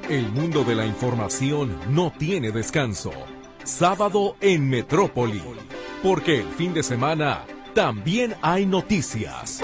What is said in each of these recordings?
El mundo de la información no tiene descanso. Sábado en Metrópoli, porque el fin de semana también hay noticias.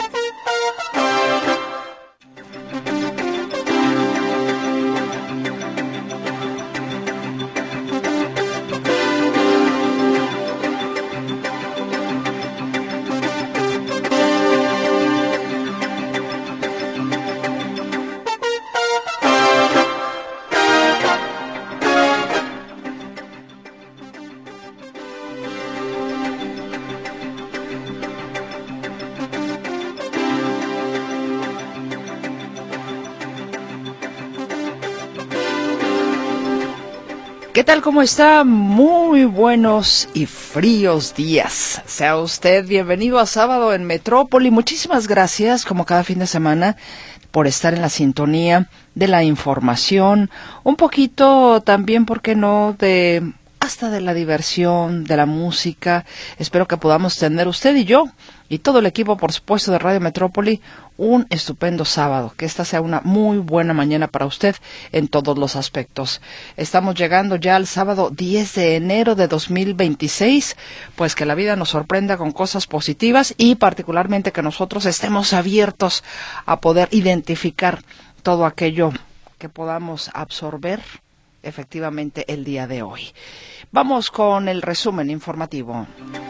¿Qué tal? ¿Cómo está? Muy buenos y fríos días. Sea usted bienvenido a Sábado en Metrópoli. Muchísimas gracias, como cada fin de semana, por estar en la sintonía de la información. Un poquito también, ¿por qué no?, hasta de la diversión, de la música. Espero que podamos tener usted y yo, y todo el equipo, por supuesto, de Radio Metrópoli, un estupendo sábado. Que esta sea una muy buena mañana para usted en todos los aspectos. Estamos llegando ya al sábado 10 de enero de 2026, pues que la vida nos sorprenda con cosas positivas y particularmente que nosotros estemos abiertos a poder identificar todo aquello que podamos absorber efectivamente el día de hoy. Vamos con el resumen informativo.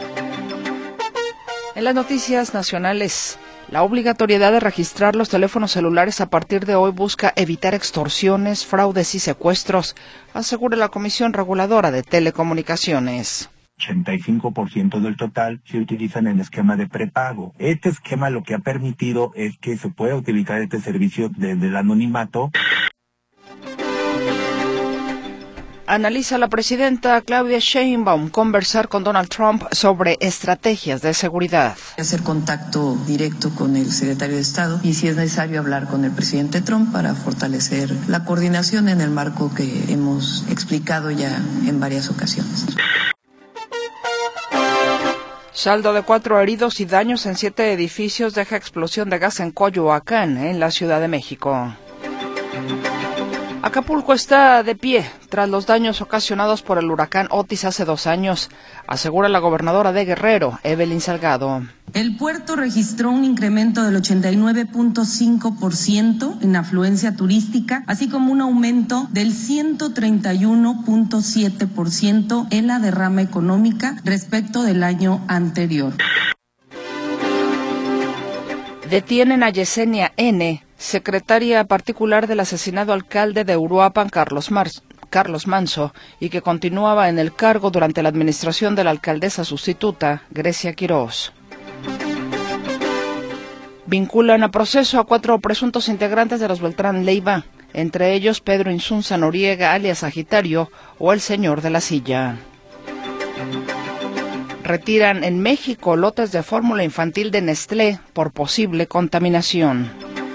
En las noticias nacionales, la obligatoriedad de registrar los teléfonos celulares a partir de hoy busca evitar extorsiones, fraudes y secuestros, asegura la Comisión Reguladora de Telecomunicaciones. 85% del total se utiliza en el esquema de prepago. Este esquema lo que ha permitido es que se pueda utilizar este servicio desde el anonimato. Analiza la presidenta Claudia Sheinbaum conversar con Donald Trump sobre estrategias de seguridad. Hacer contacto directo con el secretario de Estado y, si es necesario, hablar con el presidente Trump para fortalecer la coordinación en el marco que hemos explicado ya en varias ocasiones. Saldo de 4 heridos y daños en 7 edificios deja explosión de gas en Coyoacán, en la Ciudad de México. Acapulco está de pie tras los daños ocasionados por el huracán Otis hace 2 años, asegura la gobernadora de Guerrero, Evelyn Salgado. El puerto registró un incremento del 89.5% en afluencia turística, así como un aumento del 131.7% en la derrama económica respecto del año anterior. Detienen a Yesenia N., secretaria particular del asesinado alcalde de Uruapan, Carlos Manso, y que continuaba en el cargo durante la administración de la alcaldesa sustituta, Grecia Quirós. Vinculan a proceso a 4 presuntos integrantes de los Beltrán Leiva, entre ellos Pedro Insunza Noriega, alias Sagitario, o el señor de la silla. Retiran en México lotes de fórmula infantil de Nestlé por posible contaminación.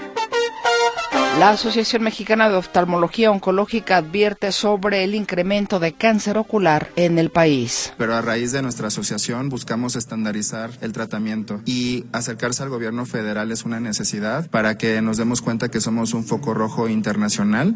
La Asociación Mexicana de Oftalmología Oncológica advierte sobre el incremento de cáncer ocular en el país. Pero a raíz de nuestra asociación buscamos estandarizar el tratamiento y acercarse al gobierno federal es una necesidad para que nos demos cuenta que somos un foco rojo internacional.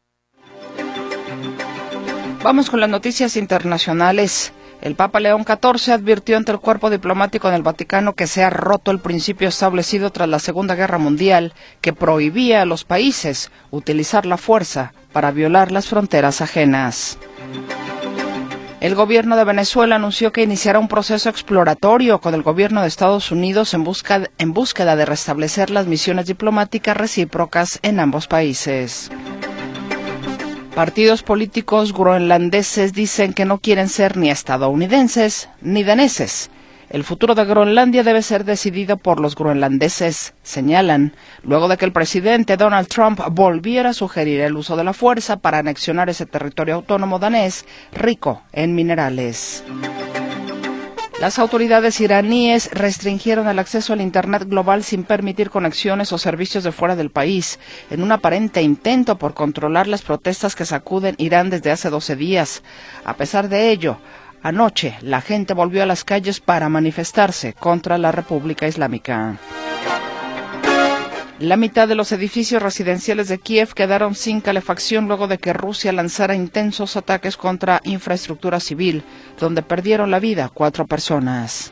Vamos con las noticias internacionales. El Papa León XIV advirtió ante el cuerpo diplomático en el Vaticano que se ha roto el principio establecido tras la Segunda Guerra Mundial que prohibía a los países utilizar la fuerza para violar las fronteras ajenas. El gobierno de Venezuela anunció que iniciará un proceso exploratorio con el gobierno de Estados Unidos en búsqueda de restablecer las misiones diplomáticas recíprocas en ambos países. Partidos políticos groenlandeses dicen que no quieren ser ni estadounidenses ni daneses. El futuro de Groenlandia debe ser decidido por los groenlandeses, señalan, luego de que el presidente Donald Trump volviera a sugerir el uso de la fuerza para anexionar ese territorio autónomo danés rico en minerales. Las autoridades iraníes restringieron el acceso al Internet global sin permitir conexiones o servicios de fuera del país, en un aparente intento por controlar las protestas que sacuden Irán desde hace 12 días. A pesar de ello, anoche la gente volvió a las calles para manifestarse contra la República Islámica. La mitad de los edificios residenciales de Kiev quedaron sin calefacción luego de que Rusia lanzara intensos ataques contra infraestructura civil, donde perdieron la vida 4 personas.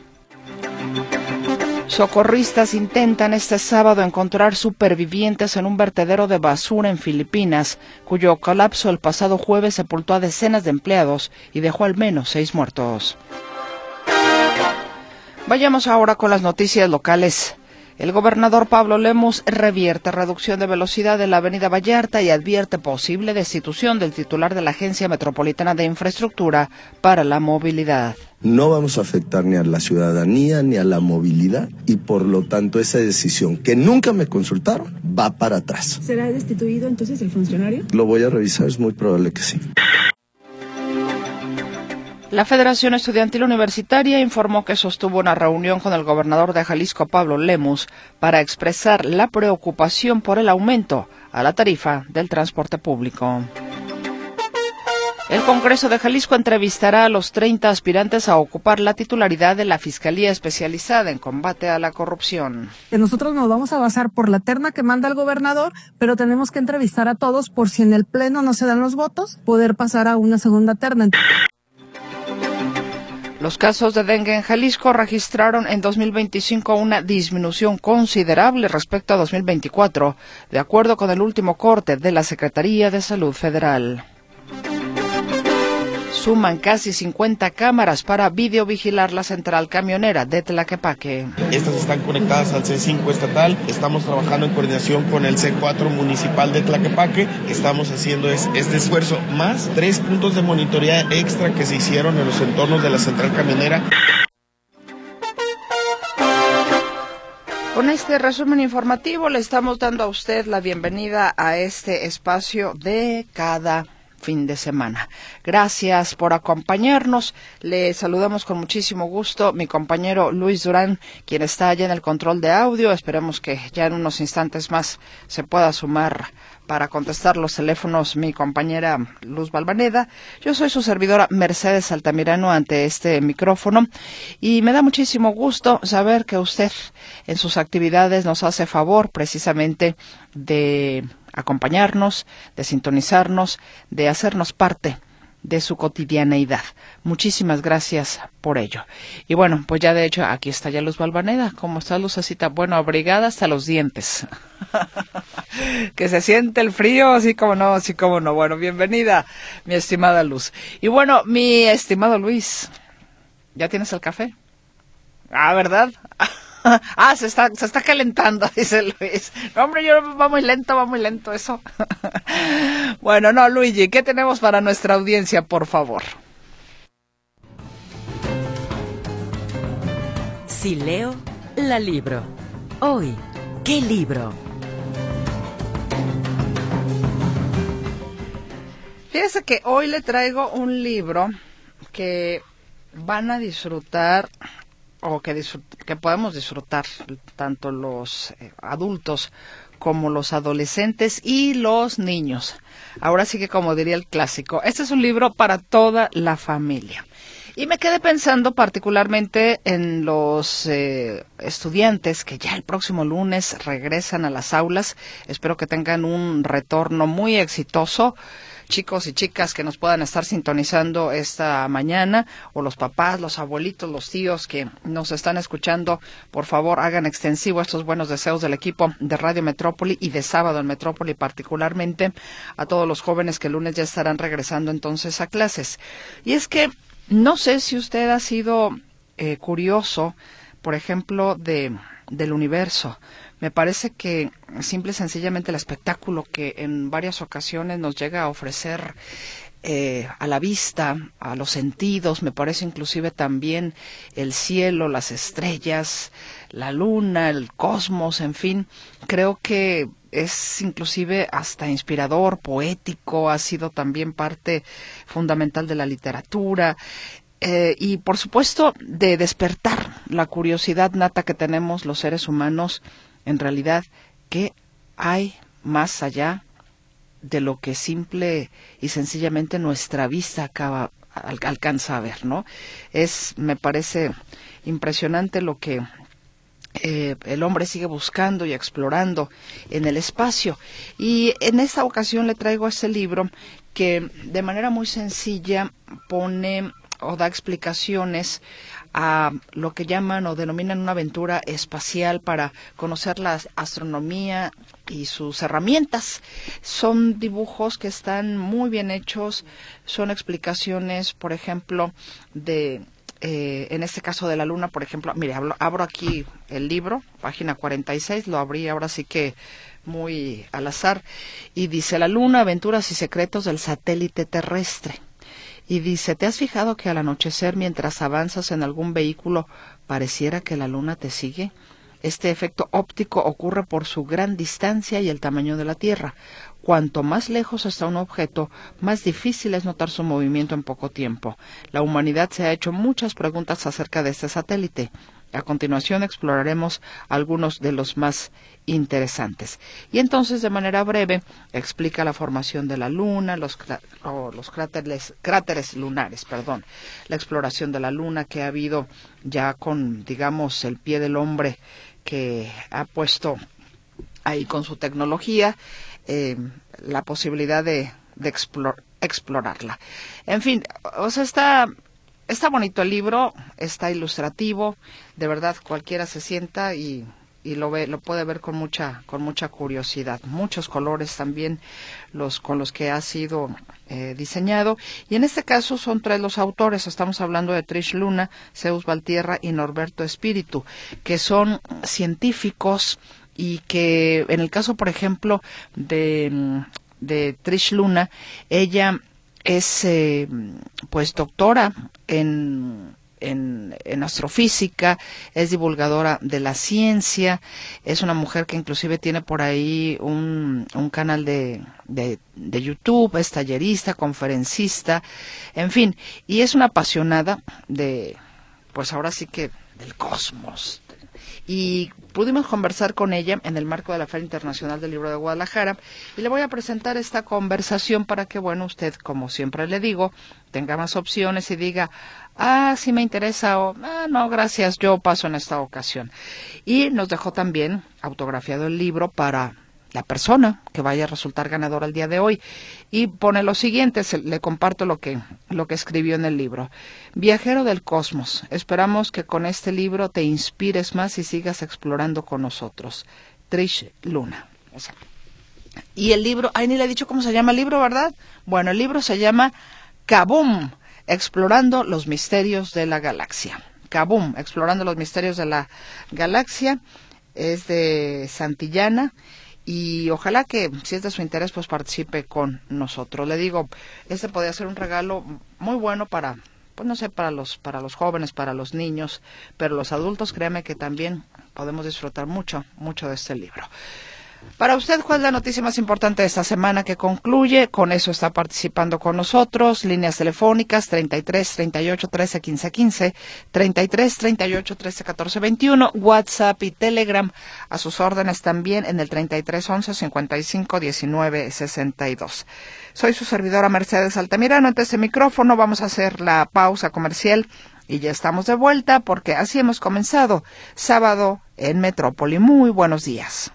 Socorristas intentan este sábado encontrar supervivientes en un vertedero de basura en Filipinas, cuyo colapso el pasado jueves sepultó a decenas de empleados y dejó al menos 6 muertos. Vayamos ahora con las noticias locales. El gobernador Pablo Lemus revierte reducción de velocidad en la avenida Vallarta y advierte posible destitución del titular de la Agencia Metropolitana de Infraestructura para la Movilidad. No vamos a afectar ni a la ciudadanía ni a la movilidad y por lo tanto esa decisión que nunca me consultaron va para atrás. ¿Será destituido entonces el funcionario? Lo voy a revisar, es muy probable que sí. La Federación Estudiantil Universitaria informó que sostuvo una reunión con el gobernador de Jalisco, Pablo Lemus, para expresar la preocupación por el aumento a la tarifa del transporte público. El Congreso de Jalisco entrevistará a los 30 aspirantes a ocupar la titularidad de la Fiscalía Especializada en Combate a la Corrupción. Nosotros nos vamos a basar por la terna que manda el gobernador, pero tenemos que entrevistar a todos por si en el Pleno no se dan los votos, poder pasar a una segunda terna. Los casos de dengue en Jalisco registraron en 2025 una disminución considerable respecto a 2024, de acuerdo con el último corte de la Secretaría de Salud Federal. Suman casi 50 cámaras para videovigilar la central camionera de Tlaquepaque. Estas están conectadas al C5 estatal, estamos trabajando en coordinación con el C4 municipal de Tlaquepaque, estamos haciendo este esfuerzo, más 3 puntos de monitoreo extra que se hicieron en los entornos de la central camionera. Con este resumen informativo le estamos dando a usted la bienvenida a este espacio de cada fin de semana. Gracias por acompañarnos. Le saludamos con muchísimo gusto mi compañero Luis Durán, quien está allá en el control de audio. Esperemos que ya en unos instantes más se pueda sumar para contestar los teléfonos mi compañera Luz Balvaneda. Yo soy su servidora Mercedes Altamirano ante este micrófono y me da muchísimo gusto saber que usted en sus actividades nos hace favor precisamente de acompañarnos, de sintonizarnos, de hacernos parte de su cotidianeidad. Muchísimas gracias por ello. Y bueno, pues ya de hecho aquí está ya Luz Balvaneda. ¿Cómo está, Lucecita? Bueno, abrigada hasta los dientes. Que se siente el frío, así como no, así como no. Bueno, bienvenida, mi estimada Luz. Y bueno, mi estimado Luis, ¿ya tienes el café? Ah, ¿verdad? Se está calentando, dice Luis. No, hombre, va muy lento eso. Bueno, no, Luigi, ¿qué tenemos para nuestra audiencia, por favor? Si leo, la libro. Hoy, ¿qué libro? Fíjese que hoy le traigo un libro que van a disfrutar o que podemos disfrutar tanto los adultos como los adolescentes y los niños. Ahora sí que como diría el clásico, este es un libro para toda la familia. Y me quedé pensando particularmente en los estudiantes que ya el próximo lunes regresan a las aulas. Espero que tengan un retorno muy exitoso. Chicos y chicas que nos puedan estar sintonizando esta mañana, o los papás, los abuelitos, los tíos que nos están escuchando, por favor hagan extensivo estos buenos deseos del equipo de Radio Metrópoli y de Sábado en Metrópoli particularmente a todos los jóvenes que el lunes ya estarán regresando entonces a clases. Y es que no sé si usted ha sido curioso, por ejemplo, del universo. Me parece que simple y sencillamente el espectáculo que en varias ocasiones nos llega a ofrecer a la vista, a los sentidos, me parece inclusive también el cielo, las estrellas, la luna, el cosmos, en fin, creo que es inclusive hasta inspirador, poético, ha sido también parte fundamental de la literatura. Y por supuesto de despertar la curiosidad nata que tenemos los seres humanos, en realidad, ¿qué hay más allá de lo que simple y sencillamente nuestra vista alcanza a ver, ¿no? Me parece impresionante lo que el hombre sigue buscando y explorando en el espacio. Y en esta ocasión le traigo este libro que de manera muy sencilla pone o da explicaciones a lo que llaman o denominan una aventura espacial para conocer la astronomía y sus herramientas. Son dibujos que están muy bien hechos, son explicaciones, por ejemplo, en este caso de la luna, por ejemplo, mire, abro aquí el libro, página 46, lo abrí ahora sí que muy al azar, y dice: La luna, aventuras y secretos del satélite terrestre. Y dice: ¿te has fijado que al anochecer, mientras avanzas en algún vehículo, pareciera que la luna te sigue? Este efecto óptico ocurre por su gran distancia y el tamaño de la Tierra. Cuanto más lejos está un objeto, más difícil es notar su movimiento en poco tiempo. La humanidad se ha hecho muchas preguntas acerca de este satélite. A continuación exploraremos algunos de los más interesantes. Y entonces, de manera breve, explica la formación de la Luna, los cráteres lunares, la exploración de la Luna que ha habido ya con, digamos, el pie del hombre que ha puesto ahí con su tecnología la posibilidad de explorarla. En fin, o sea, está bonito el libro, está ilustrativo, de verdad cualquiera se sienta y lo puede ver con mucha curiosidad. Muchos colores también con los que ha sido diseñado, y en este caso son 3 los autores. Estamos hablando de Trish Luna, Zeus Valtierra y Norberto Espíritu, que son científicos y que en el caso, por ejemplo, de Trish Luna, ella es pues doctora en astrofísica, es divulgadora de la ciencia, es una mujer que inclusive tiene por ahí un canal de YouTube, es tallerista, conferencista, en fin, y es una apasionada pues ahora sí que del cosmos. Y pudimos conversar con ella en el marco de la Feria Internacional del Libro de Guadalajara, y le voy a presentar esta conversación para que, bueno, usted, como siempre le digo, tenga más opciones y diga: sí me interesa, o no, gracias, yo paso en esta ocasión. Y nos dejó también autografiado el libro para la persona que vaya a resultar ganadora el día de hoy, y pone lo siguiente, le comparto lo que escribió en el libro: Viajero del cosmos, esperamos que con este libro te inspires más y sigas explorando con nosotros. Trish Luna. Y el libro, ni le he dicho cómo se llama el libro, ¿verdad? Bueno, el libro se llama Kaboom, explorando los misterios de la galaxia. Kaboom, explorando los misterios de la galaxia, es de Santillana. Y ojalá que, si es de su interés, pues participe con nosotros. Le digo, este podría ser un regalo muy bueno para, pues no sé, para los jóvenes, para los niños, pero los adultos, créame que también podemos disfrutar mucho de este libro. Para usted, ¿cuál es la noticia más importante de esta semana que concluye? Con eso está participando con nosotros. Líneas telefónicas 33 38 13 15 15, 33 38 13 14 21, WhatsApp y Telegram a sus órdenes también en el 33 11 55 19 62. Soy su servidora Mercedes Altamirano. Ante este micrófono vamos a hacer la pausa comercial y ya estamos de vuelta, porque así hemos comenzado sábado en Metrópoli. Muy buenos días.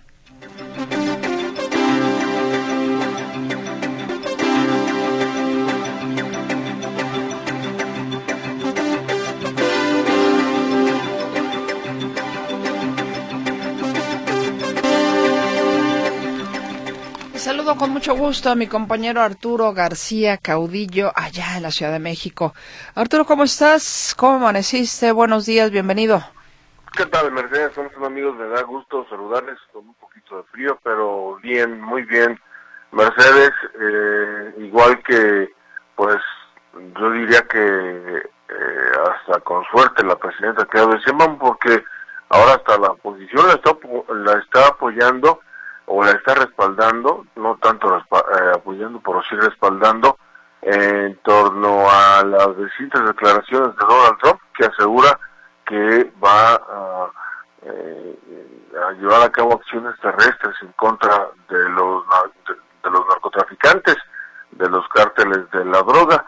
Saludo con mucho gusto a mi compañero Arturo García Caudillo, allá en la Ciudad de México. Arturo, ¿cómo estás? ¿Cómo amaneciste? Buenos días, bienvenido. ¿Qué tal, Mercedes? Somos amigos, me da gusto saludarles con un poquito de frío, pero bien, muy bien. Mercedes, igual que, pues, yo diría que hasta con suerte la presidenta Claudia Sheinbaum, porque ahora hasta la oposición la está apoyando o la está respaldando, no tanto apoyando, pero sí respaldando, en torno a las distintas declaraciones de Donald Trump, que asegura que va a llevar a cabo acciones terrestres en contra de los narcotraficantes, de los cárteles de la droga,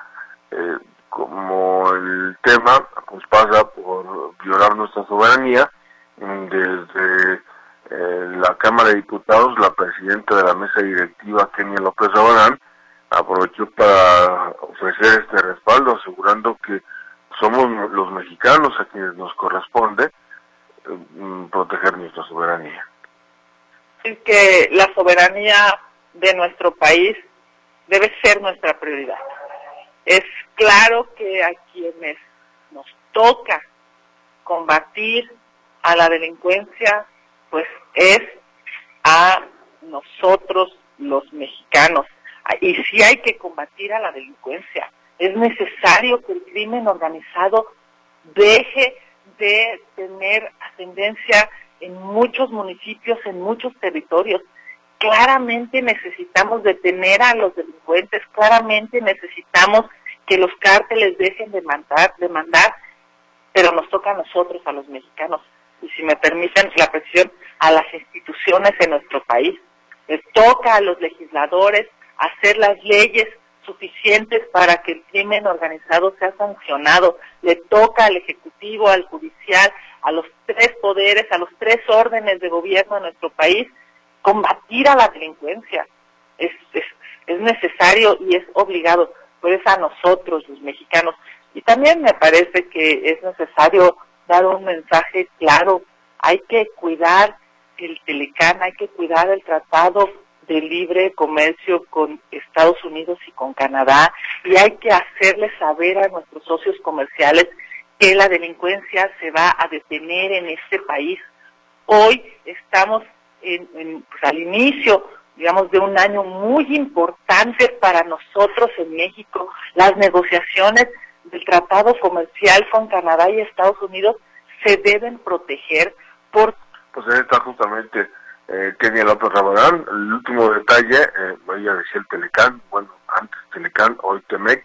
como el tema pues pasa por violar nuestra soberanía, de desde la Cámara de Diputados, la presidenta de la mesa directiva, Kenia López Rabadán, aprovechó para ofrecer este respaldo, asegurando que somos los mexicanos a quienes nos corresponde proteger nuestra soberanía. Es que la soberanía de nuestro país debe ser nuestra prioridad. Es claro que a quienes nos toca combatir a la delincuencia, pues es a nosotros los mexicanos. Y sí hay que combatir a la delincuencia. Es necesario que el crimen organizado deje de tener ascendencia en muchos municipios, en muchos territorios. Claramente necesitamos detener a los delincuentes, claramente necesitamos que los cárteles dejen de mandar, pero nos toca a nosotros, a los mexicanos, y si me permiten la presión, a las instituciones en nuestro país. Les toca a los legisladores hacer las leyes suficientes para que el crimen organizado sea sancionado. Le toca al Ejecutivo, al Judicial, a los 3 poderes, a los 3 órdenes de gobierno de nuestro país, combatir a la delincuencia. Es necesario y es obligado, pero es a nosotros, los mexicanos. Y también me parece que es necesario dar un mensaje claro. Hay que cuidar el Telecán, hay que cuidar el Tratado de Libre Comercio con Estados Unidos y con Canadá, y hay que hacerles saber a nuestros socios comerciales que la delincuencia se va a detener en este país. Hoy estamos pues al inicio, digamos, de un año muy importante para nosotros en México. Las negociaciones del Tratado Comercial con Canadá y Estados Unidos se deben proteger por... Pues ahí está justamente Kenia López Rabadán. El último detalle, ella decía el Telecán, bueno, antes Telecán, hoy Temec,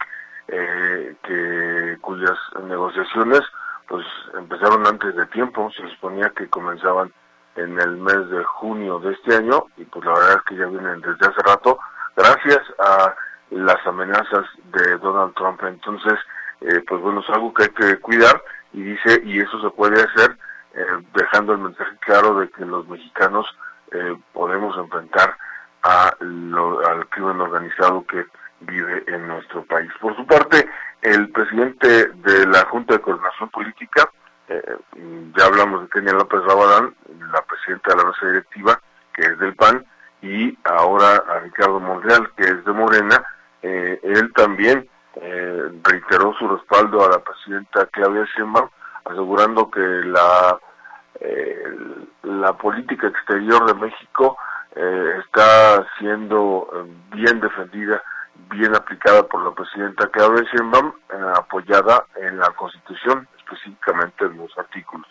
cuyas negociaciones pues empezaron antes de tiempo. Se suponía que comenzaban en el mes de junio de este año, y pues la verdad es que ya vienen desde hace rato, gracias a las amenazas de Donald Trump. Entonces, pues bueno, es algo que hay que cuidar, y dice, y eso se puede hacer dejando el mensaje claro de que los mexicanos podemos enfrentar al crimen organizado que vive en nuestro país. Por su parte, el presidente de la Junta de Coordinación Política, ya hablamos de Kenia López Rabadán, la presidenta de la mesa directiva, que es del PAN, y ahora a Ricardo Monreal, que es de Morena. Él también reiteró su respaldo a la presidenta Claudia Sheinbaum, asegurando que la política exterior de México está siendo bien defendida, bien aplicada por la presidenta Claudia Sheinbaum, apoyada en la Constitución, específicamente en los artículos.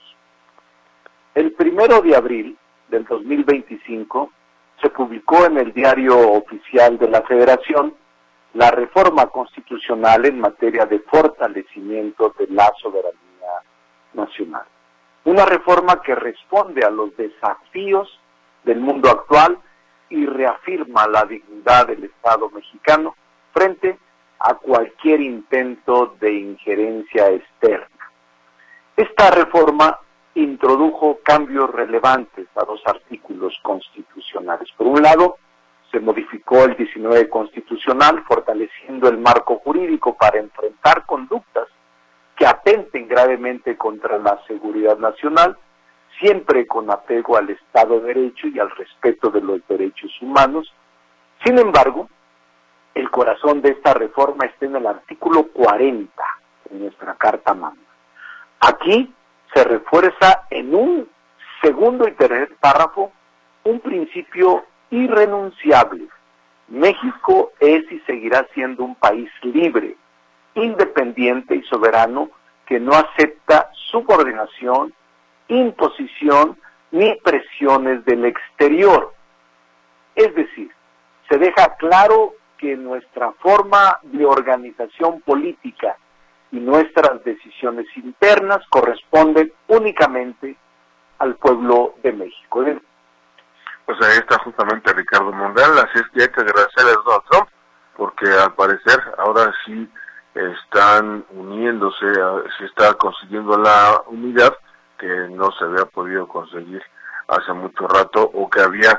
El 1 de abril del 2025 se publicó en el Diario Oficial de la Federación la reforma constitucional en materia de fortalecimiento de la soberanía nacional. Una reforma que responde a los desafíos del mundo actual y reafirma la dignidad del Estado mexicano frente a cualquier intento de injerencia externa. Esta reforma introdujo cambios relevantes a 2 artículos constitucionales. Por un lado, se modificó el 19 constitucional, fortaleciendo el marco jurídico para enfrentar conductas que atenten gravemente contra la seguridad nacional, siempre con apego al Estado de Derecho y al respeto de los derechos humanos. Sin embargo, el corazón de esta reforma está en el artículo 40 de nuestra Carta Magna. Aquí se refuerza en un segundo y tercer párrafo un principio irrenunciable. México es y seguirá siendo un país libre, independiente y soberano que no acepta subordinación, imposición ni presiones del exterior. Es decir, se deja claro que nuestra forma de organización política y nuestras decisiones internas corresponden únicamente al pueblo de México. Pues ahí está justamente Ricardo Monreal. Así es que hay que agradecerle a Donald Trump, porque al parecer ahora sí están uniéndose, se está consiguiendo la unidad que no se había podido conseguir hace mucho rato, o que había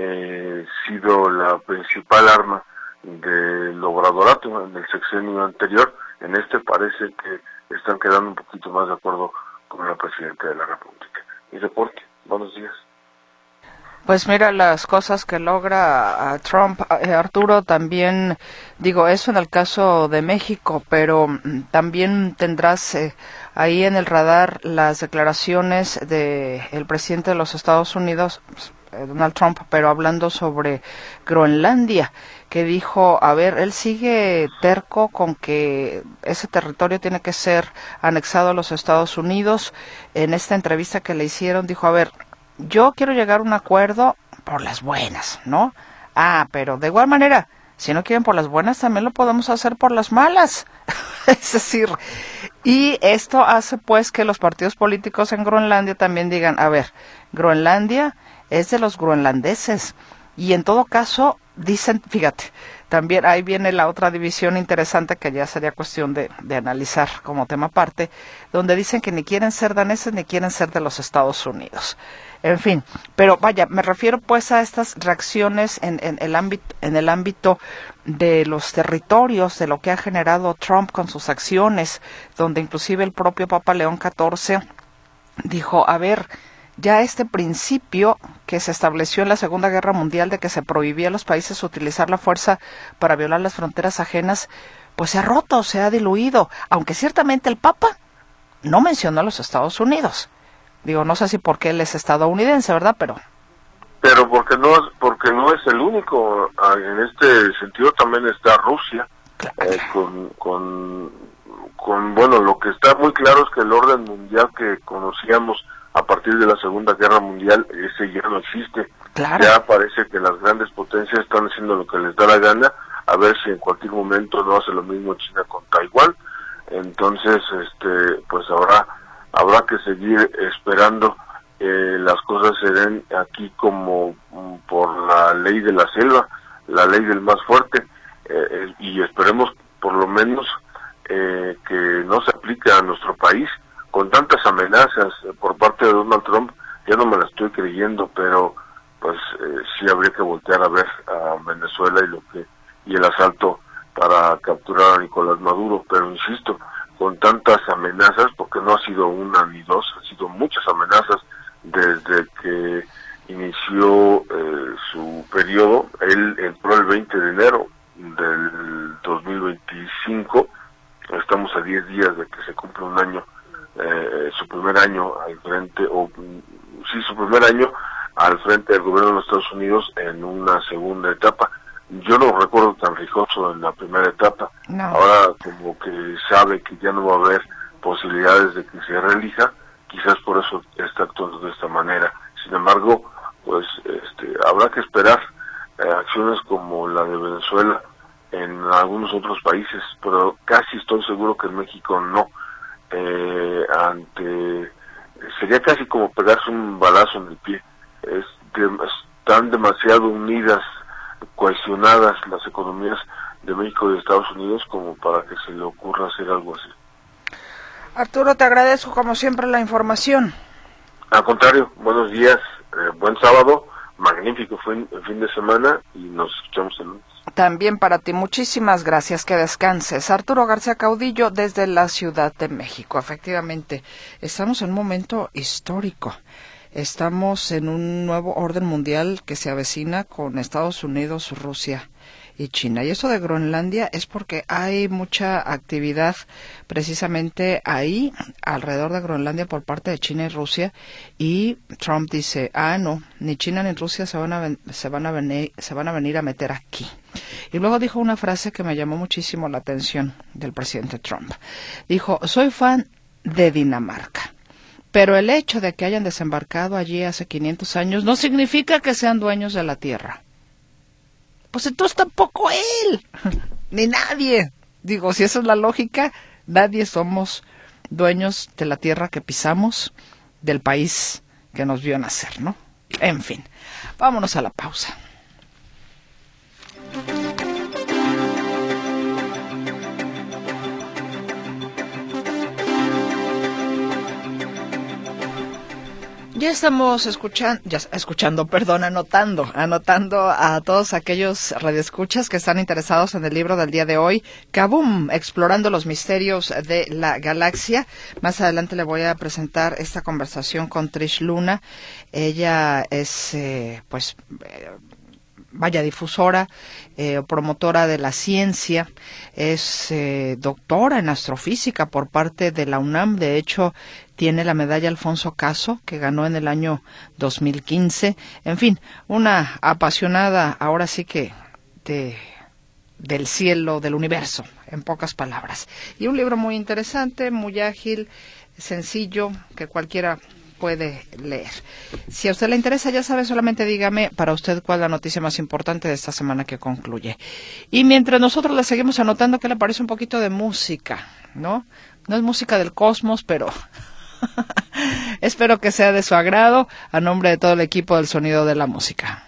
sido la principal arma del obradorato en el sexenio anterior. En este parece que están quedando un poquito más de acuerdo con la Presidenta de la República. Mi reporte. Buenos días. Pues mira las cosas que logra Trump, Arturo. También digo eso en el caso de México, pero también tendrás ahí en el radar las declaraciones del presidente de los Estados Unidos, Donald Trump, pero hablando sobre Groenlandia, que dijo, a ver, él sigue terco con que ese territorio tiene que ser anexado a los Estados Unidos. En esta entrevista que le hicieron, dijo, a ver, yo quiero llegar a un acuerdo por las buenas, ¿no? Pero de igual manera, si no quieren por las buenas, también lo podemos hacer por las malas. Es decir, y esto hace pues que los partidos políticos en Groenlandia también digan, a ver, Groenlandia es de los groenlandeses. Y en todo caso, dicen, fíjate, también ahí viene la otra división interesante que ya sería cuestión de analizar como tema aparte, donde dicen que ni quieren ser daneses ni quieren ser de los Estados Unidos. En fin, pero vaya, me refiero pues a estas reacciones en el ámbito de los territorios, de lo que ha generado Trump con sus acciones, donde inclusive el propio Papa León XIV dijo, a ver, ya este principio que se estableció en la Segunda Guerra Mundial de que se prohibía a los países utilizar la fuerza para violar las fronteras ajenas, pues se ha roto, se ha diluido, aunque ciertamente el Papa no mencionó a los Estados Unidos. Digo, no sé si porque él es estadounidense, ¿verdad? Pero porque no es el único. En este sentido también está Rusia, claro. Bueno, lo que está muy claro es que el orden mundial que conocíamos a partir de la Segunda Guerra Mundial, ese ya no existe. Claro. Ya parece que las grandes potencias están haciendo lo que les da la gana, a ver si en cualquier momento no hace lo mismo China con Taiwán. Entonces, pues habrá que seguir esperando las cosas se den aquí como por la ley de la selva, la ley del más fuerte, y esperemos por lo menos que no se aplique a nuestro país. Con tantas amenazas por parte de Donald Trump, ya no me la estoy creyendo, pero pues sí habría que voltear a ver a Venezuela y el asalto para capturar a Nicolás Maduro. Pero insisto, con tantas amenazas, porque no ha sido una ni dos, han sido muchas amenazas desde que inició su periodo. Él entró el 20 de enero del 2025, estamos a 10 días de que se cumple un año, su primer año al frente, su primer año al frente del gobierno de los Estados Unidos en una segunda etapa. Yo no recuerdo tan rijoso en la primera etapa. No. Ahora como que sabe que ya no va a haber posibilidades de que se reelija, quizás por eso está actuando de esta manera. Sin embargo, pues habrá que esperar acciones como la de Venezuela en algunos otros países, pero casi estoy seguro que en México no. Sería casi como pegarse un balazo en el pie. Están demasiado unidas, cohesionadas las economías de México y de Estados Unidos como para que se le ocurra hacer algo así. Arturo, te agradezco como siempre la información. Al contrario, buenos días, buen sábado, magnífico fin de semana y nos escuchamos el lunes. También para ti, muchísimas gracias, que descanses. Arturo García Caudillo desde la Ciudad de México. Efectivamente, estamos en un momento histórico. Estamos en un nuevo orden mundial que se avecina con Estados Unidos, Rusia y China. Y eso de Groenlandia es porque hay mucha actividad precisamente ahí, alrededor de Groenlandia, por parte de China y Rusia. Y Trump dice, no, ni China ni Rusia se van a venir a meter aquí. Y luego dijo una frase que me llamó muchísimo la atención del presidente Trump. Dijo, soy fan de Dinamarca, pero el hecho de que hayan desembarcado allí hace 500 años no significa que sean dueños de la tierra. Pues entonces tampoco él, ni nadie. Digo, si esa es la lógica, nadie somos dueños de la tierra que pisamos, del país que nos vio nacer, ¿no? En fin, vámonos a la pausa. Ya estamos anotando a todos aquellos radioescuchas que están interesados en el libro del día de hoy, Kaboom, explorando los misterios de la galaxia. Más adelante le voy a presentar esta conversación con Trish Luna. Ella es, difusora, promotora de la ciencia, es doctora en astrofísica por parte de la UNAM. De hecho, tiene la medalla Alfonso Caso, que ganó en el año 2015. En fin, una apasionada, ahora sí que del cielo, del universo, en pocas palabras. Y un libro muy interesante, muy ágil, sencillo, que cualquiera puede leer. Si a usted le interesa, ya sabe, solamente dígame para usted cuál es la noticia más importante de esta semana que concluye. Y mientras nosotros le seguimos anotando, ¿qué le parece un poquito de música? ¿No? No es música del cosmos, pero espero que sea de su agrado, a nombre de todo el equipo del Sonido de la Música.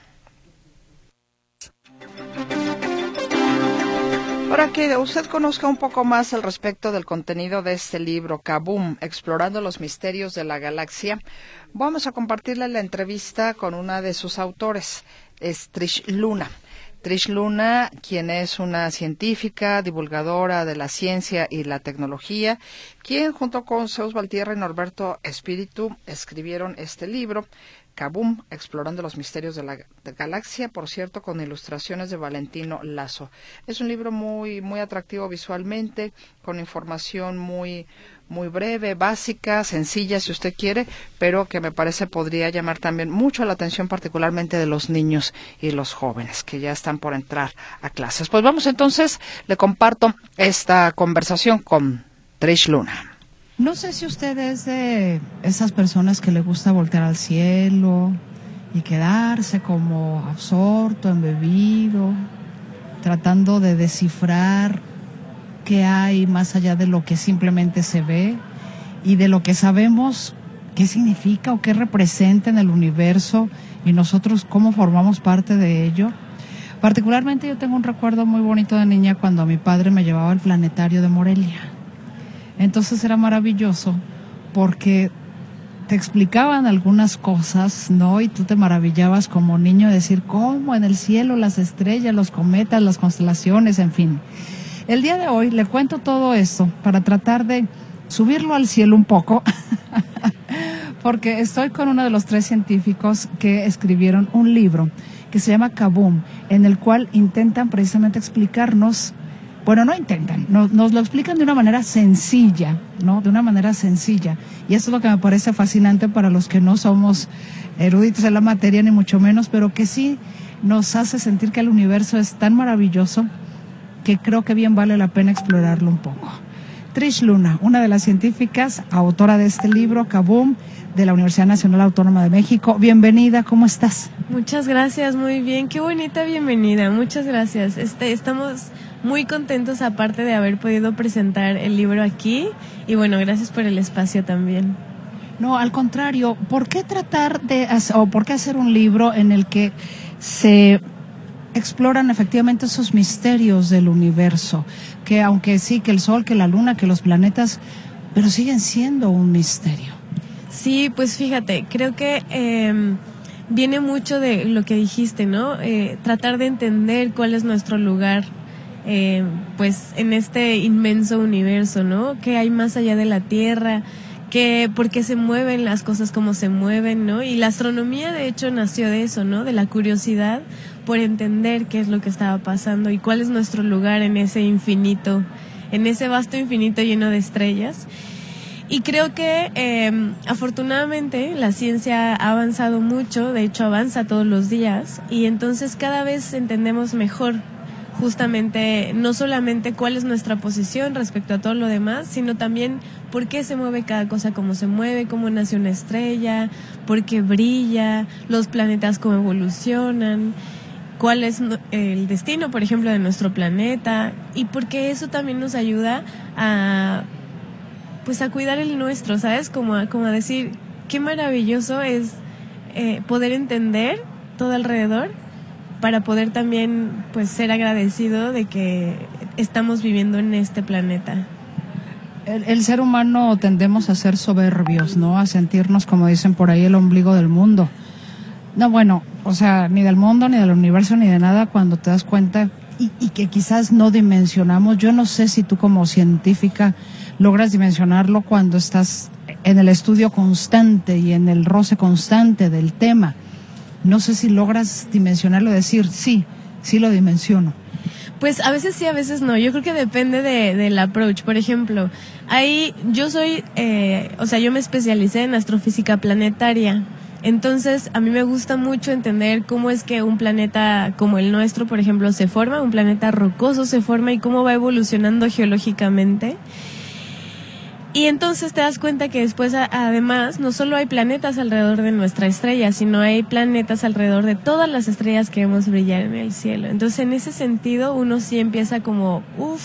Para que usted conozca un poco más al respecto del contenido de este libro, Kaboom, explorando los misterios de la galaxia, vamos a compartirle la entrevista con una de sus autores, es Trish Luna. Trish Luna, quien es una científica, divulgadora de la ciencia y la tecnología, quien junto con Zeus Valtierra y Norberto Espíritu escribieron este libro, Kaboom, explorando los misterios de la galaxia, por cierto, con ilustraciones de Valentino Lazo. Es un libro muy atractivo visualmente, con información muy breve, básica, sencilla si usted quiere, pero que me parece podría llamar también mucho la atención, particularmente de los niños y los jóvenes que ya están por entrar a clases. Pues vamos entonces, le comparto esta conversación con Trish Luna. No sé si usted es de esas personas que le gusta voltear al cielo y quedarse como absorto, embebido, tratando de descifrar qué hay más allá de lo que simplemente se ve y de lo que sabemos qué significa o qué representa en el universo y nosotros cómo formamos parte de ello. Particularmente yo tengo un recuerdo muy bonito de niña cuando mi padre me llevaba al planetario de Morelia. Entonces era maravilloso porque te explicaban algunas cosas, ¿no? Y tú te maravillabas como niño de decir cómo en el cielo las estrellas, los cometas, las constelaciones, en fin. El día de hoy le cuento todo esto para tratar de subirlo al cielo un poco, porque estoy con uno de los 3 científicos que escribieron un libro que se llama Kaboom, en el cual intentan precisamente explicarnos. Bueno, no intentan, nos lo explican de una manera sencilla, ¿no? De una manera sencilla. Y eso es lo que me parece fascinante para los que no somos eruditos en la materia, ni mucho menos, pero que sí nos hace sentir que el universo es tan maravilloso que creo que bien vale la pena explorarlo un poco. Trish Luna, una de las científicas, autora de este libro, Kaboom, de la Universidad Nacional Autónoma de México. Bienvenida, ¿cómo estás? Muchas gracias, muy bien, qué bonita bienvenida, muchas gracias. Estamos muy contentos aparte de haber podido presentar el libro aquí y bueno, gracias por el espacio también. No, al contrario, ¿por qué por qué hacer un libro en el que se exploran efectivamente esos misterios del universo? Que aunque sí, que el sol, que la luna, que los planetas, pero siguen siendo un misterio. Sí, pues fíjate, creo que viene mucho de lo que dijiste, ¿no? Tratar de entender cuál es nuestro lugar pues en este inmenso universo, ¿no? ¿Qué hay más allá de la Tierra? ¿Por qué se mueven las cosas como se mueven, ¿no? Y la astronomía de hecho nació de eso, ¿no? De la curiosidad por entender qué es lo que estaba pasando y cuál es nuestro lugar en ese infinito, en ese vasto infinito lleno de estrellas. Y creo que afortunadamente la ciencia ha avanzado mucho, de hecho avanza todos los días y entonces cada vez entendemos mejor justamente no solamente cuál es nuestra posición respecto a todo lo demás, sino también por qué se mueve cada cosa como se mueve, cómo nace una estrella, por qué brilla, los planetas cómo evolucionan, cuál es el destino, por ejemplo, de nuestro planeta y porque eso también nos ayuda a cuidar el nuestro, ¿sabes? Como a decir, qué maravilloso es poder entender todo alrededor para poder también ser agradecido de que estamos viviendo en este planeta. el ser humano tendemos a ser soberbios, ¿no? A sentirnos, como dicen por ahí, el ombligo del mundo. No, bueno, o sea, ni del mundo, ni del universo, ni de nada, cuando te das cuenta y que quizás no dimensionamos. Yo no sé si tú como científica logras dimensionarlo cuando estás en el estudio constante y en el roce constante del tema. No sé si logras dimensionarlo y decir, sí lo dimensiono. Pues a veces sí, a veces no. Yo creo que depende del approach. Por ejemplo, yo soy, yo me especialicé en astrofísica planetaria. Entonces, a mí me gusta mucho entender cómo es que un planeta como el nuestro, por ejemplo, se forma, un planeta rocoso se forma y cómo va evolucionando geológicamente. Y entonces te das cuenta que después, además, no solo hay planetas alrededor de nuestra estrella, sino hay planetas alrededor de todas las estrellas que vemos brillar en el cielo. Entonces, en ese sentido, uno sí empieza como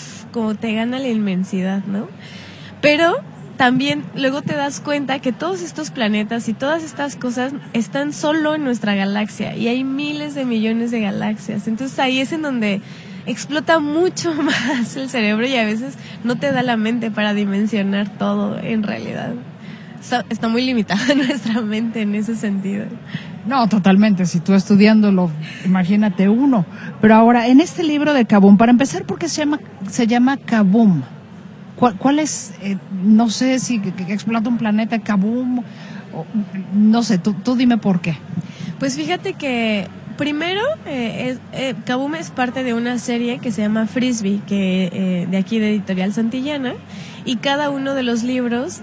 te gana la inmensidad, ¿no? Pero también luego te das cuenta que todos estos planetas y todas estas cosas están solo en nuestra galaxia y hay miles de millones de galaxias. Entonces ahí es en donde explota mucho más el cerebro y a veces no te da la mente para dimensionar todo en realidad. Está muy limitada nuestra mente en ese sentido. No, totalmente. Si tú estudiándolo, imagínate uno. Pero ahora, en este libro de Kaboom, para empezar, ¿por qué se llama Kaboom? ¿Cuál es, no sé si que explota un planeta, Kaboom? No sé, tú dime por qué. Pues fíjate que primero, Kaboom es parte de una serie que se llama Frisbee, que de aquí de Editorial Santillana, y cada uno de los libros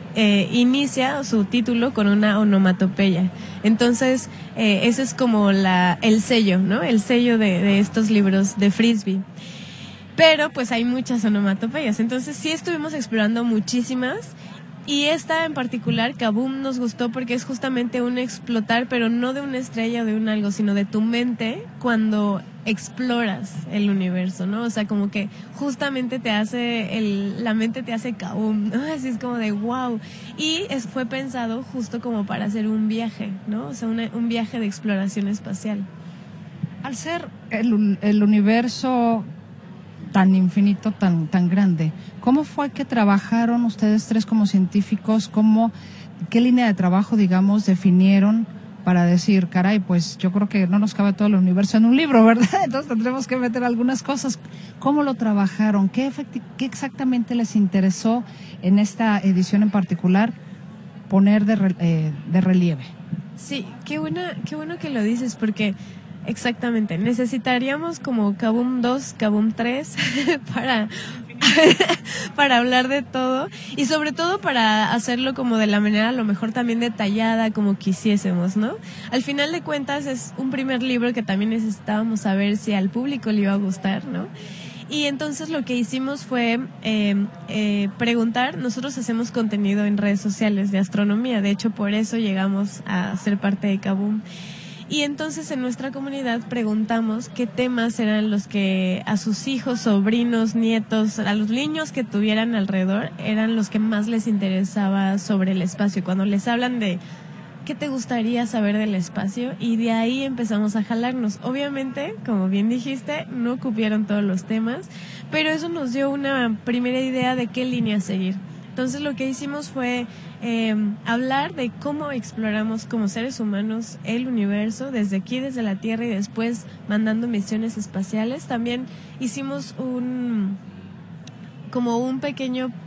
inicia su título con una onomatopeya. Entonces, ese es como el sello, ¿no? El sello de estos libros de Frisbee. Pero pues hay muchas onomatopeyas, entonces sí estuvimos explorando muchísimas y esta en particular, Kaboom, nos gustó porque es justamente un explotar, pero no de una estrella o de un algo, sino de tu mente cuando exploras el universo, ¿no? O sea, como que justamente la mente te hace Kaboom, ¿no? Así es como de wow. Y fue pensado justo como para hacer un viaje, ¿no? O sea, un viaje de exploración espacial. Al ser el universo tan infinito, tan grande, ¿cómo fue que trabajaron ustedes tres como científicos? ¿Qué línea de trabajo, digamos, definieron para decir, caray, pues yo creo que no nos cabe todo el universo en un libro, ¿verdad? Entonces tendremos que meter algunas cosas. ¿Cómo lo trabajaron? ¿Qué exactamente les interesó en esta edición en particular poner de relieve? Sí, qué bueno que lo dices, porque exactamente, necesitaríamos como Kaboom 2, Kaboom 3 para hablar de todo y sobre todo para hacerlo como de la manera a lo mejor también detallada como quisiésemos, ¿no? Al final de cuentas es un primer libro que también necesitábamos saber si al público le iba a gustar, ¿no? Y entonces lo que hicimos fue preguntar. Nosotros hacemos contenido en redes sociales de astronomía, de hecho por eso llegamos a ser parte de Kaboom. Y entonces en nuestra comunidad preguntamos qué temas eran los que a sus hijos, sobrinos, nietos, a los niños que tuvieran alrededor, eran los que más les interesaba sobre el espacio. Cuando les hablan de qué te gustaría saber del espacio, y de ahí empezamos a jalarnos. Obviamente, como bien dijiste, no cupieron todos los temas, pero eso nos dio una primera idea de qué línea seguir. Entonces lo que hicimos fue hablar de cómo exploramos como seres humanos el universo, desde aquí, desde la Tierra, y después mandando misiones espaciales. También hicimos un pequeño,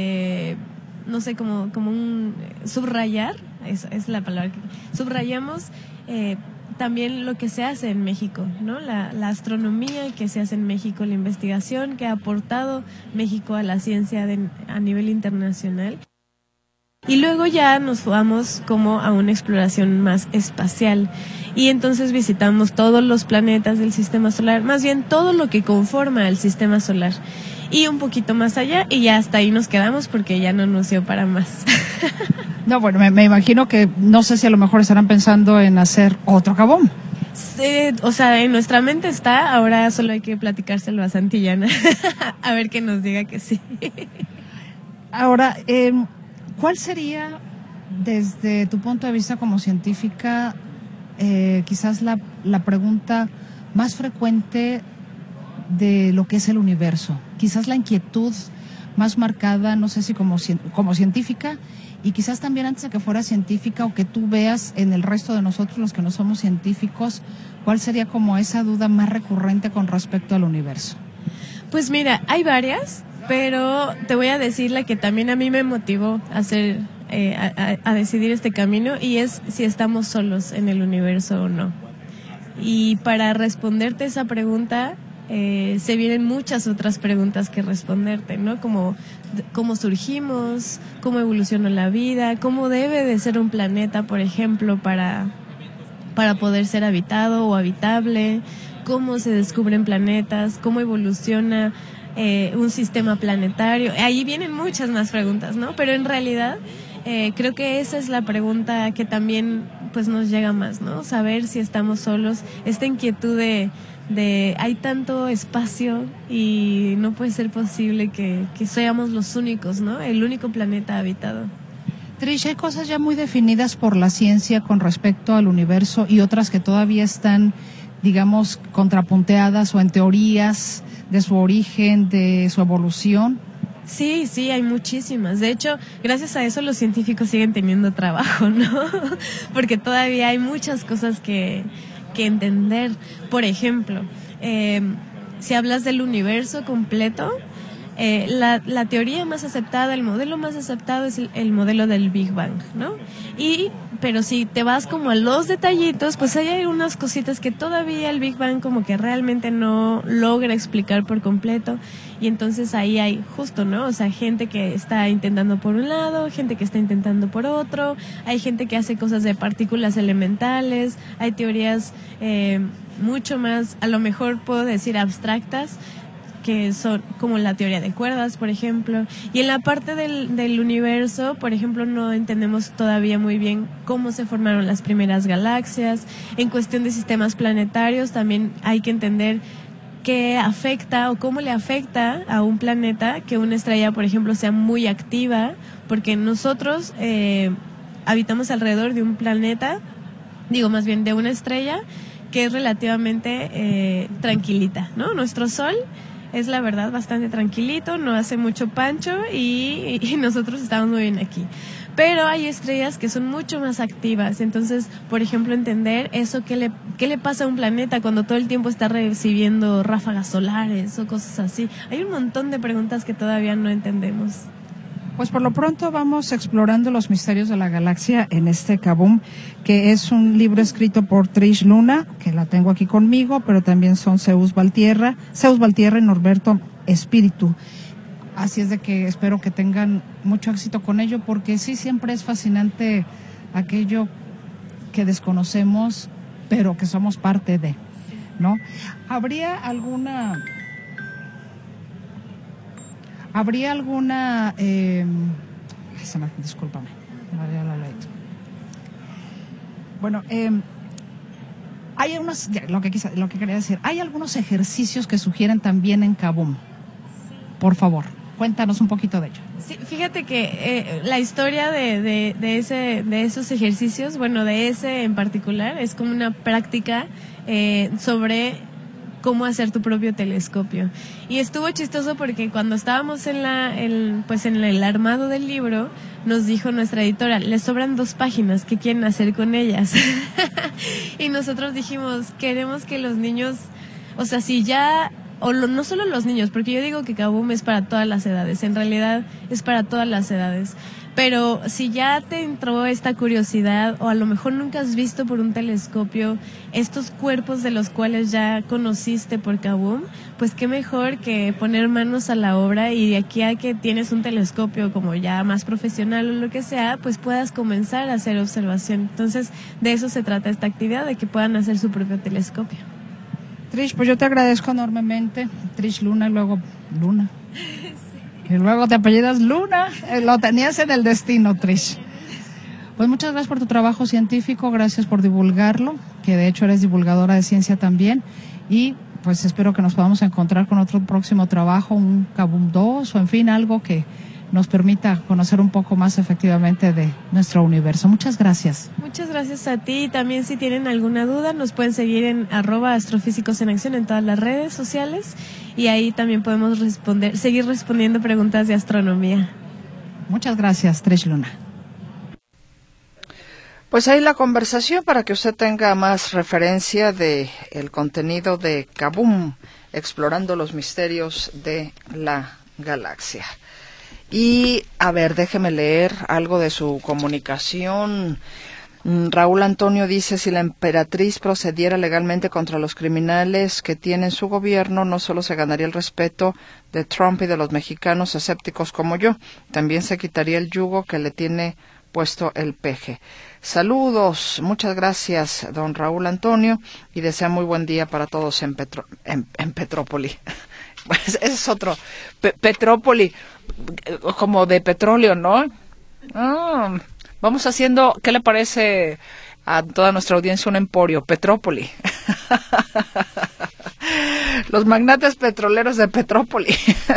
no sé, como un subrayar, es la palabra que subrayamos, también lo que se hace en México, ¿no? La astronomía que se hace en México, la investigación que ha aportado México a la ciencia a nivel internacional. Y luego ya nos vamos como a una exploración más espacial y entonces visitamos todos los planetas del sistema solar, más bien todo lo que conforma el sistema solar y un poquito más allá, y ya hasta ahí nos quedamos porque ya no nos dio para más. No, bueno, me imagino que no sé si a lo mejor estarán pensando en hacer otro Kaboom. Sí, o sea, en nuestra mente está, ahora solo hay que platicárselo a Santillana, a ver que nos diga que sí. Ahora, ¿cuál sería, desde tu punto de vista como científica, quizás la pregunta más frecuente de lo que es el universo? Quizás la inquietud más marcada, no sé si como científica, y quizás también antes de que fuera científica, o que tú veas en el resto de nosotros, los que no somos científicos, ¿cuál sería como esa duda más recurrente con respecto al universo? Pues mira, hay varias, pero te voy a decir la que también a mí me motivó a hacer, a decidir este camino, y es si estamos solos en el universo o no. Y para responderte esa pregunta, se vienen muchas otras preguntas que responderte, ¿no? Como cómo surgimos, cómo evolucionó la vida, cómo debe de ser un planeta, por ejemplo, para poder ser habitado o habitable, cómo se descubren planetas, cómo evoluciona un sistema planetario. Ahí vienen muchas más preguntas, ¿no? Pero en realidad creo que esa es la pregunta que también pues nos llega más, ¿no? Saber si estamos solos, esta inquietud de hay tanto espacio y no puede ser posible que seamos los únicos, ¿no? El único planeta habitado. Trish, hay cosas ya muy definidas por la ciencia con respecto al universo y otras que todavía están, digamos, contrapunteadas o en teorías de su origen, de su evolución. Sí, hay muchísimas. De hecho, gracias a eso los científicos siguen teniendo trabajo, ¿no? Porque todavía hay muchas cosas que entender. Por ejemplo, si hablas del universo completo, la teoría más aceptada, el modelo más aceptado es el modelo del Big Bang, ¿no? Pero si te vas como a los detallitos, pues hay unas cositas que todavía el Big Bang como que realmente no logra explicar por completo, y entonces ahí hay justo, ¿no? O sea, gente que está intentando por un lado, gente que está intentando por otro, hay gente que hace cosas de partículas elementales, hay teorías mucho más, a lo mejor puedo decir abstractas, que son como la teoría de cuerdas, por ejemplo. Y en la parte del universo, por ejemplo, no entendemos todavía muy bien cómo se formaron las primeras galaxias. En cuestión de sistemas planetarios, también hay que entender qué afecta o cómo le afecta a un planeta que una estrella, por ejemplo, sea muy activa, porque nosotros habitamos alrededor de un planeta, más bien de una estrella que es relativamente tranquilita, ¿no? Nuestro Sol es, la verdad, bastante tranquilito, no hace mucho pancho y nosotros estamos muy bien aquí. Pero hay estrellas que son mucho más activas, entonces, por ejemplo, entender eso, qué le pasa a un planeta cuando todo el tiempo está recibiendo ráfagas solares o cosas así. Hay un montón de preguntas que todavía no entendemos. Pues por lo pronto vamos explorando los misterios de la galaxia en este Kaboom, que es un libro escrito por Trish Luna, que la tengo aquí conmigo, pero también son Zeus Valtierra y Norberto Espíritu. Así es de que espero que tengan mucho éxito con ello, porque sí, siempre es fascinante aquello que desconocemos, pero que somos parte de, ¿no? ¿Habría alguna discúlpame, ya la leí. Bueno, hay unos, lo que quería decir, hay algunos ejercicios que sugieren también en Kaboom. Por favor, cuéntanos un poquito de ello. Sí, fíjate que la historia de esos ejercicios, bueno, de ese en particular, es como una práctica sobre cómo hacer tu propio telescopio. Y estuvo chistoso porque cuando estábamos en el armado del libro, nos dijo nuestra editora, les sobran 2 páginas, ¿qué quieren hacer con ellas? Y nosotros dijimos, queremos que los niños, o sea, si ya, no solo los niños, porque yo digo que Kaboom es para todas las edades, en realidad es para todas las edades. Pero si ya te entró esta curiosidad, o a lo mejor nunca has visto por un telescopio estos cuerpos de los cuales ya conociste por Kaboom, pues qué mejor que poner manos a la obra, y de aquí a que tienes un telescopio como ya más profesional o lo que sea, pues puedas comenzar a hacer observación. Entonces, de eso se trata esta actividad, de que puedan hacer su propio telescopio. Trish, pues yo te agradezco enormemente. Trish Luna y luego Luna. Y luego te apellidas Luna, lo tenías en el destino, Trish. Pues muchas gracias por tu trabajo científico, gracias por divulgarlo, que de hecho eres divulgadora de ciencia también, y pues espero que nos podamos encontrar con otro próximo trabajo, un Kaboom 2, o en fin, algo que nos permita conocer un poco más efectivamente de nuestro universo. Muchas gracias. Muchas gracias a ti. También si tienen alguna duda nos pueden seguir en @astrofísicos en acción en todas las redes sociales y ahí también podemos seguir respondiendo preguntas de astronomía. Muchas gracias, Trish Luna. Pues ahí la conversación para que usted tenga más referencia de el contenido de Kaboom, explorando los misterios de la galaxia. Y, a ver, déjeme leer algo de su comunicación. Raúl Antonio dice, si la emperatriz procediera legalmente contra los criminales que tiene en su gobierno, no solo se ganaría el respeto de Trump y de los mexicanos escépticos como yo, también se quitaría el yugo que le tiene puesto el peje. Saludos, muchas gracias, don Raúl Antonio, y desea muy buen día para todos en Petrópoli. Pues ese es otro, Petrópoli, como de petróleo, ¿no? Vamos haciendo, ¿qué le parece a toda nuestra audiencia un emporio? Petrópoli. Los magnates petroleros de Petrópoli.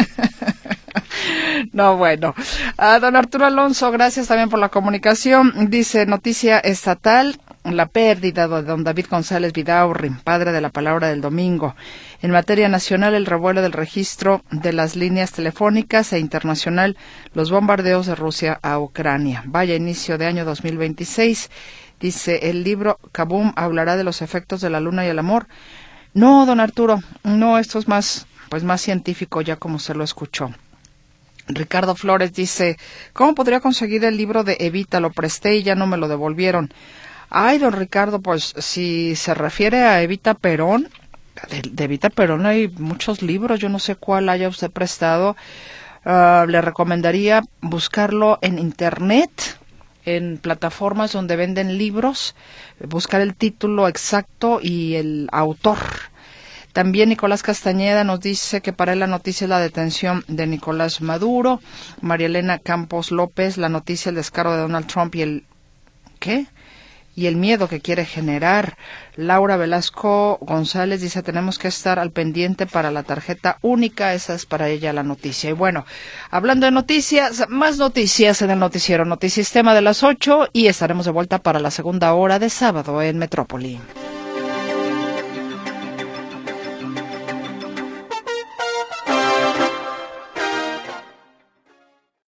No, bueno. Don Arturo Alonso, gracias también por la comunicación. Dice, noticia estatal, la pérdida de don David González Vidaurri, padre de la palabra del domingo. En materia nacional, el revuelo del registro de las líneas telefónicas e internacional, los bombardeos de Rusia a Ucrania. Vaya inicio de año 2026. Dice, el libro Kaboom hablará de los efectos de la luna y el amor. No, don Arturo, no, esto es más científico, ya como se lo escuchó. Ricardo Flores dice, ¿cómo podría conseguir el libro de Evita? Lo presté y ya no me lo devolvieron. Ay, don Ricardo, pues si se refiere a Evita Perón, de Evita Perón hay muchos libros, yo no sé cuál haya usted prestado. Le recomendaría buscarlo en internet, en plataformas donde venden libros, buscar el título exacto y el autor. También Nicolás Castañeda nos dice que para él la noticia es la detención de Nicolás Maduro. María Elena Campos López, la noticia, el descaro de Donald Trump y el miedo que quiere generar. Laura Velasco González dice, tenemos que estar al pendiente para la tarjeta única, esa es para ella la noticia. Y bueno, hablando de noticias, más noticias en el noticiero Notisistema de las 8 y estaremos de vuelta para la segunda hora de sábado en Metrópoli.